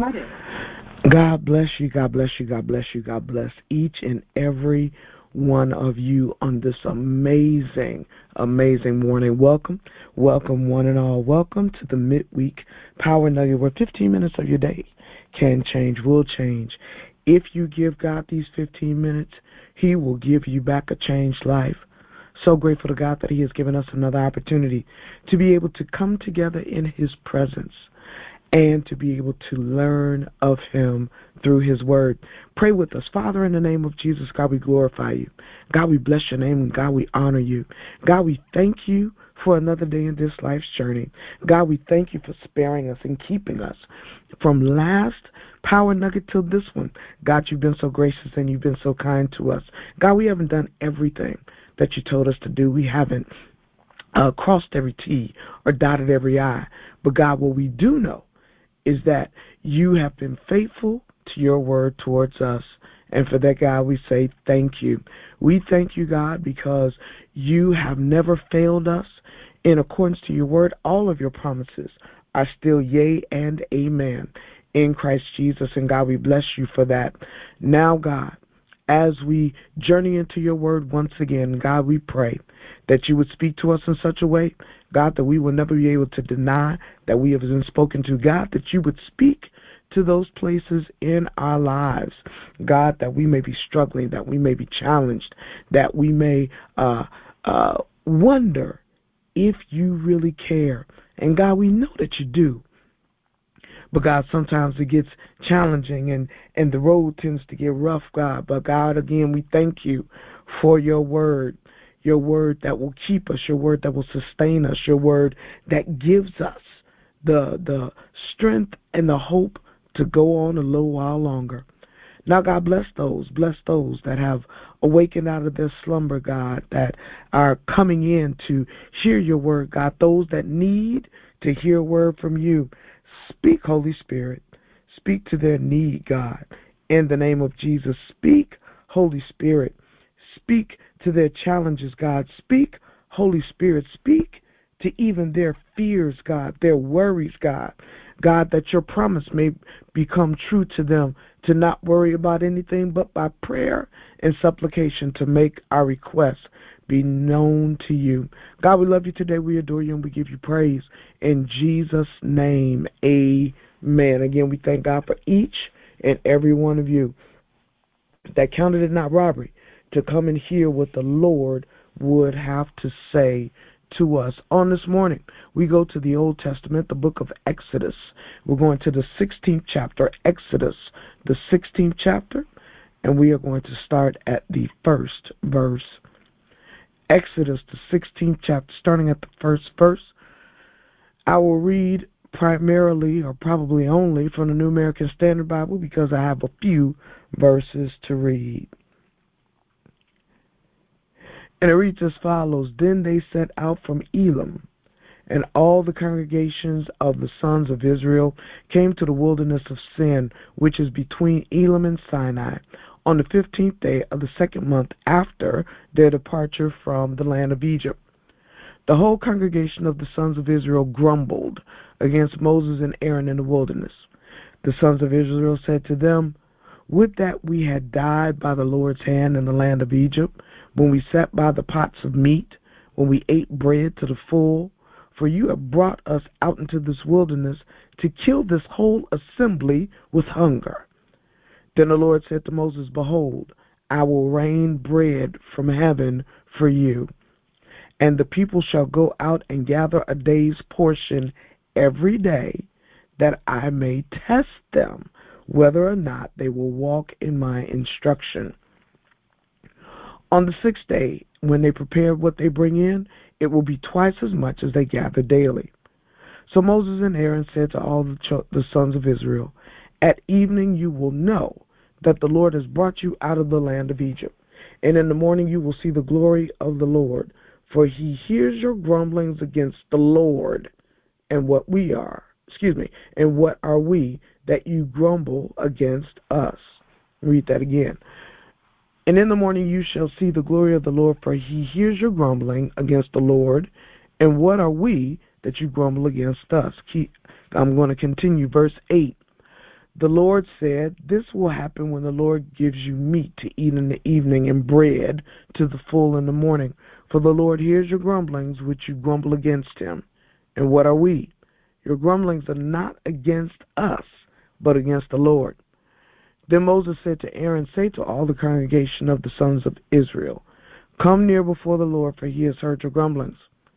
God bless you, God bless you, God bless you, God bless each and every one of you on this amazing, amazing morning. Welcome, welcome one and all. Welcome to the Midweek Power Nugget, where 15 minutes of your day can change, will change. If you give God these 15 minutes, He will give you back a changed life. So grateful to God that He has given us another opportunity to be able to come together in His presence and to be able to learn of Him through His Word. Pray with us. Father, in the name of Jesus, God, we glorify You. God, we bless Your name, and God, we honor You. God, we thank You for another day in this life's journey. God, we thank You for sparing us and keeping us from last Power Nugget till this one. God, You've been so gracious and You've been so kind to us. God, we haven't done everything that You told us to do. We haven't crossed every T or dotted every I. But God, what we do know is that You have been faithful to Your word towards us. And for that, God, we say thank You. We thank You, God, because You have never failed us. In accordance to Your word, all of Your promises are still yea and amen in Christ Jesus. And God, we bless You for that. Now, God, as we journey into Your word once again, God, we pray that You would speak to us in such a way, God, that we will never be able to deny that we have been spoken to. God, that You would speak to those places in our lives, God, that we may be struggling, that we may be challenged, that we may wonder if You really care. And God, we know that You do. But God, sometimes it gets challenging and the road tends to get rough, God. But God, again, we thank You for Your word that will keep us, Your word that will sustain us, Your word that gives us the strength and the hope to go on a little while longer. Now, God, bless those that have awakened out of their slumber, God, that are coming in to hear Your word, God, those that need to hear a word from You. Speak, Holy Spirit. Speak to their need, God, in the name of Jesus. Speak, Holy Spirit. Speak to their challenges, God. Speak, Holy Spirit. Speak to even their fears, God, their worries, God. God, that Your promise may become true to them, to not worry about anything but by prayer and supplication to make our requests be known to You. God, we love You today. We adore You and we give You praise. In Jesus' name, amen. Again, we thank God for each and every one of you that counted it not robbery to come and hear what the Lord would have to say to us. On this morning, we go to the Old Testament, the book of Exodus. We're going to the 16th chapter, Exodus, the 16th chapter, and we are going to start at the first verse. Exodus, the 16th chapter, starting at the first verse. I will read primarily or probably only from the New American Standard Bible because I have a few verses to read. And it reads as follows: Then they set out from Elim, and all the congregations of the sons of Israel came to the wilderness of Sin, which is between Elim and Sinai, on the 15th day of the second month after their departure from the land of Egypt. The whole congregation of the sons of Israel grumbled against Moses and Aaron in the wilderness. The sons of Israel said to them, Would that we had died by the Lord's hand in the land of Egypt, when we sat by the pots of meat, when we ate bread to the full. For You have brought us out into this wilderness to kill this whole assembly with hunger. Then the Lord said to Moses, Behold, I will rain bread from heaven for you, and the people shall go out and gather a day's portion every day, that I may test them whether or not they will walk in My instruction. On the sixth day, when they prepare what they bring in, it will be twice as much as they gather daily. So Moses and Aaron said to all the sons of Israel, At evening you will know that the Lord has brought you out of the land of Egypt, and in the morning you will see the glory of the Lord, for He hears your grumblings against the Lord. And what are we that you grumble against us? Read that again. And in the morning you shall see the glory of the Lord, for He hears your grumbling against the Lord. And what are we that you grumble against us? I'm going to continue. Verse 8. The Lord said, "This will happen when the Lord gives you meat to eat in the evening and bread to the full in the morning. For the Lord hears your grumblings, which you grumble against him. And what are we? Your grumblings are not against us, but against the Lord." Then Moses said to Aaron, "Say to all the congregation of the sons of Israel, come near before the Lord, for he has heard your grumblings."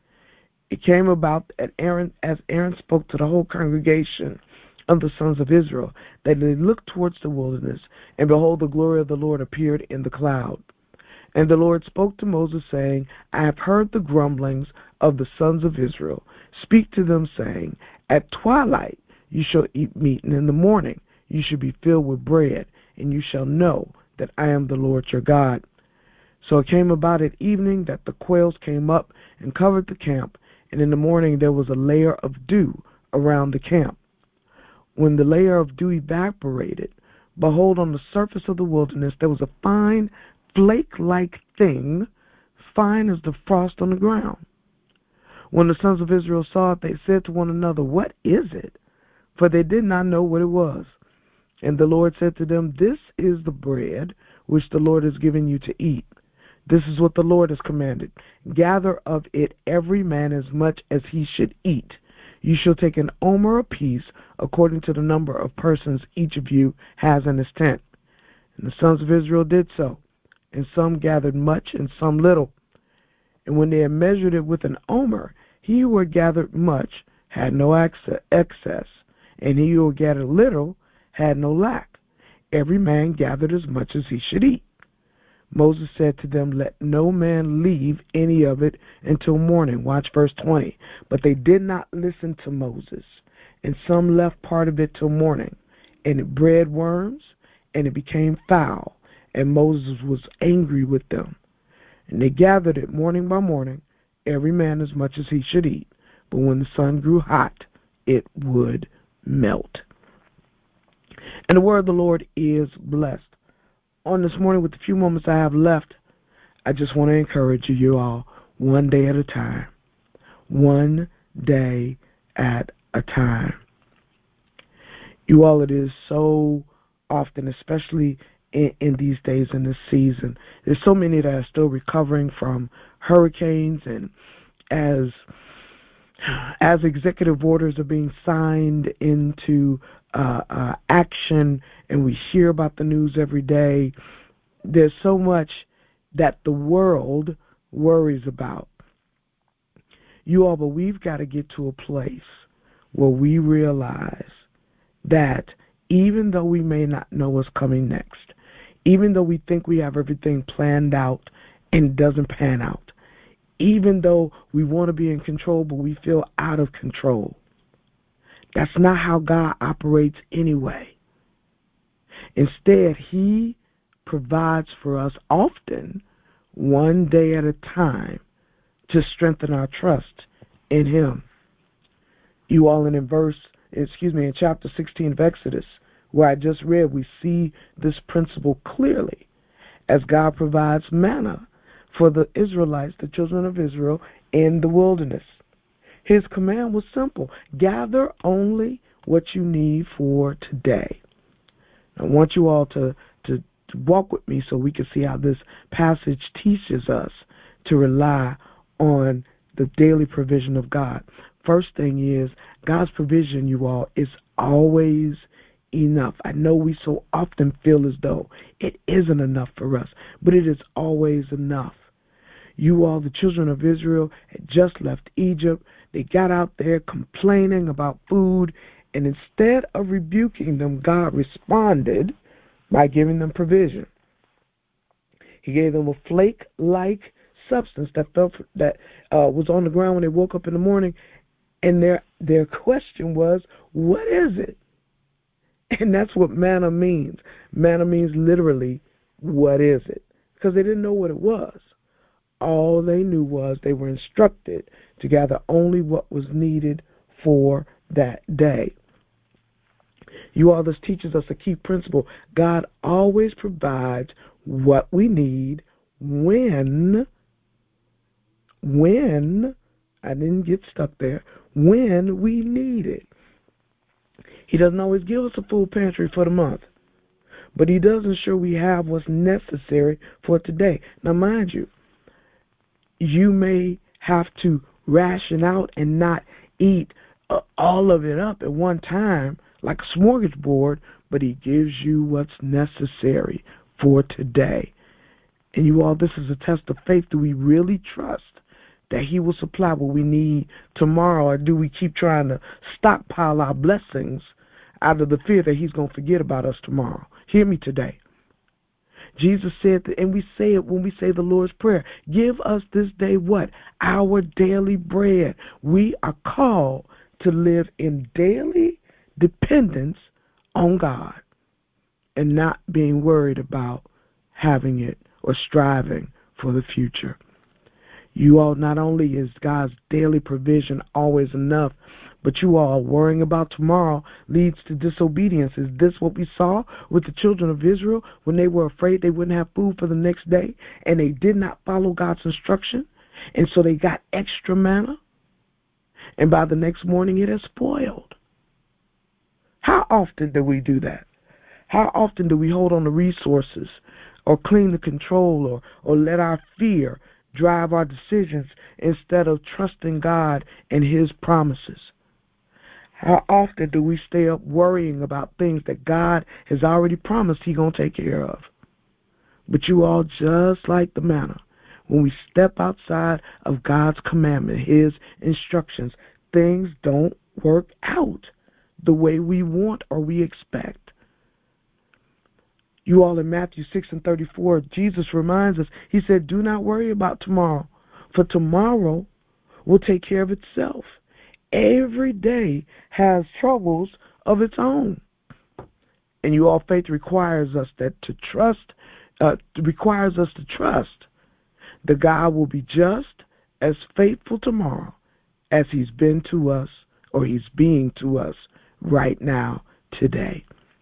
It came about that as Aaron spoke to the whole congregation of the sons of Israel, that they looked towards the wilderness, and behold, the glory of the Lord appeared in the cloud. And the Lord spoke to Moses, saying, "I have heard the grumblings of the sons of Israel. Speak to them, saying, at twilight you shall eat meat, and in the morning you shall be filled with bread, and you shall know that I am the Lord your God." So it came about at evening that the quails came up and covered the camp, and in the morning there was a layer of dew around the camp. When the layer of dew evaporated, behold, on the surface of the wilderness there was a fine flake-like thing, fine as the frost on the ground. When the sons of Israel saw it, they said to one another, "What is it?" For they did not know what it was. And the Lord said to them, "This is the bread which the Lord has given you to eat. This is what the Lord has commanded. Gather of it every man as much as he should eat. You shall take an omer apiece, according to the number of persons each of you has in his tent." And the sons of Israel did so, and some gathered much and some little. And when they had measured it with an omer, he who had gathered much had no excess, and he who had gathered little had no lack. Every man gathered as much as he should eat. Moses said to them, "Let no man leave any of it until morning." Watch verse 20. But they did not listen to Moses, and some left part of it till morning, and it bred worms, and it became foul, and Moses was angry with them. And they gathered it morning by morning, every man as much as he should eat. But when the sun grew hot, it would melt. And the word of the Lord is blessed. On this morning, with the few moments I have left, I just want to encourage you all, one day at a time. One day at a time. You all, it is so often, especially in these days, in this season, there's so many that are still recovering from hurricanes, and as executive orders are being signed into action, and we hear about the news every day, there's so much that the world worries about. You all, but we've got to get to a place where we realize that even though we may not know what's coming next, even though we think we have everything planned out and it doesn't pan out, even though we want to be in control but we feel out of control, that's not how God operates anyway. Instead, he provides for us often, one day at a time, to strengthen our trust in him. You all, in chapter 16 of Exodus, where I just read, we see this principle clearly as God provides manna for the Israelites, the children of Israel, in the wilderness. His command was simple: gather only what you need for today. I want you all to walk with me so we can see how this passage teaches us to rely on the daily provision of God. First thing is, God's provision, you all, is always enough. I know we so often feel as though it isn't enough for us, but it is always enough. You all, the children of Israel, had just left Egypt. They got out there complaining about food, and instead of rebuking them, God responded by giving them provision. He gave them a flake-like substance that was on the ground when they woke up in the morning, and their question was, "What is it?" And that's what manna means. Manna means literally, "What is it?" Because they didn't know what it was. All they knew was they were instructed to gather only what was needed for that day. You all, this teaches us a key principle. God always provides what we need when, I didn't get stuck there, when we need it. He doesn't always give us a full pantry for the month, but he does ensure we have what's necessary for today. Now, mind you, you may have to ration out and not eat all of it up at one time like a smorgasbord, but he gives you what's necessary for today. And you all, this is a test of faith. Do we really trust that he will supply what we need tomorrow, or do we keep trying to stockpile our blessings out of the fear that he's going to forget about us tomorrow? Hear me today. Jesus said, and we say it when we say the Lord's Prayer, give us this day what? Our daily bread. We are called to live in daily dependence on God and not being worried about having it or striving for the future. You all, not only is God's daily provision always enough, but you all worrying about tomorrow leads to disobedience. Is this what we saw with the children of Israel when they were afraid they wouldn't have food for the next day and they did not follow God's instruction? And so they got extra manna, and by the next morning it has spoiled. How often do we do that? How often do we hold on to resources or cling to control or let our fear drive our decisions instead of trusting God and his promises? How often do we stay up worrying about things that God has already promised he's going to take care of? But you all, just like the manna, when we step outside of God's commandment, his instructions, things don't work out the way we want or we expect. You all, in Matthew 6:34, Jesus reminds us, he said, do not worry about tomorrow, for tomorrow will take care of itself. Every day has troubles of its own. And you all, faith requires us that to trust, that God will be just as faithful tomorrow as he's been to us, or he's being to us right now, today.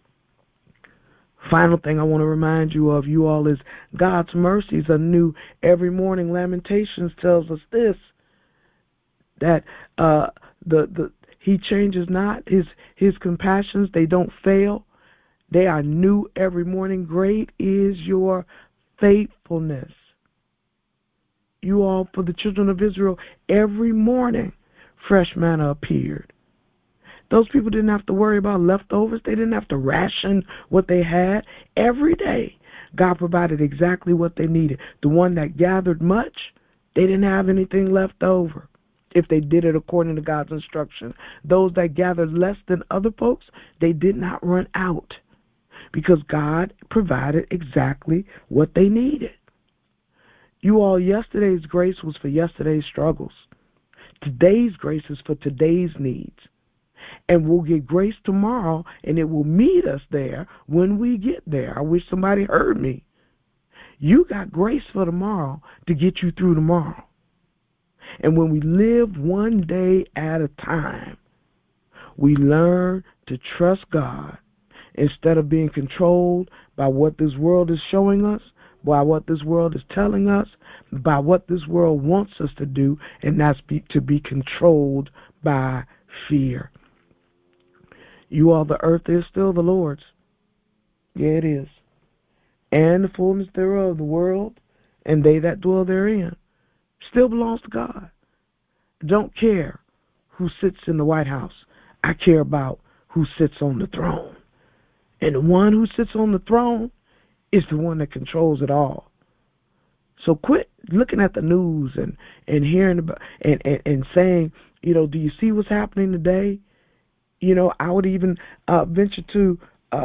Final thing I want to remind you of, you all, is God's mercies are new every morning. Lamentations tells us this, that he changes not, his compassions, they don't fail. They are new every morning. Great is your faithfulness. You all, for the children of Israel, every morning fresh manna appeared. Those people didn't have to worry about leftovers. They didn't have to ration what they had. Every day, God provided exactly what they needed. The one that gathered much, they didn't have anything left over if they did it according to God's instruction. Those that gathered less than other folks, they did not run out because God provided exactly what they needed. You all, yesterday's grace was for yesterday's struggles. Today's grace is for today's needs. And we'll get grace tomorrow, and it will meet us there when we get there. I wish somebody heard me. You got grace for tomorrow to get you through tomorrow. And when we live one day at a time, we learn to trust God instead of being controlled by what this world is showing us, by what this world is telling us, by what this world wants us to do, and that's to be controlled by fear. You all, the earth is still the Lord's. Yeah, it is. And the fullness thereof, the world, and they that dwell therein, still belongs to God. Don't care who sits in the White House. I care about who sits on the throne. And the one who sits on the throne is the one that controls it all. So quit looking at the news and hearing about and saying, do you see what's happening today? I would even venture to,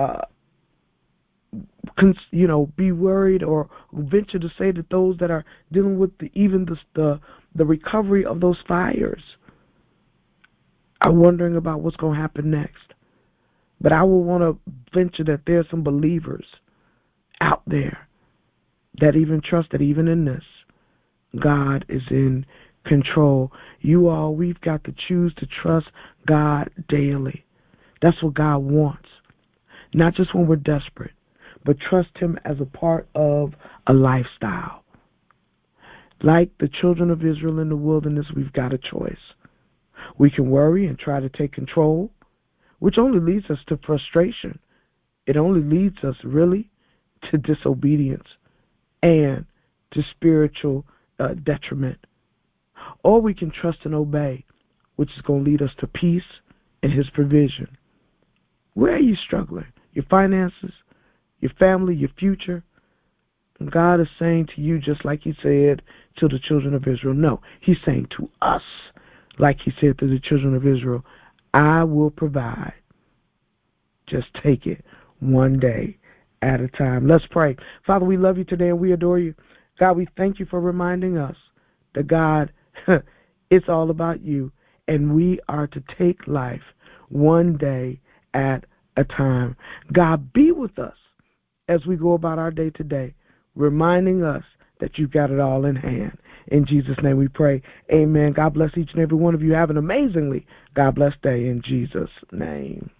be worried or venture to say that those that are dealing with the recovery of those fires are wondering about what's going to happen next. But I will want to venture that there are some believers out there that even trust that even in this, God is in control. You all, we've got to choose to trust God daily. That's what God wants. Not just when we're desperate, but trust him as a part of a lifestyle. Like the children of Israel in the wilderness, we've got a choice. We can worry and try to take control. which only leads us to frustration. It only leads us really to disobedience and to spiritual detriment. Or we can trust and obey, which is going to lead us to peace and His provision. Where are you struggling? Your finances, your family, your future? And God is saying to you, just like He said to the children of Israel, no, He's saying to us, like He said to the children of Israel, I will provide. Just take it one day at a time. Let's pray. Father, we love you today and we adore you. God, we thank you for reminding us that, God, it's all about you, and we are to take life one day at a time. God, be with us as we go about our day today, reminding us that you've got it all in hand. In Jesus' name we pray. Amen. God bless each and every one of you. Have an amazingly God bless day in Jesus' name.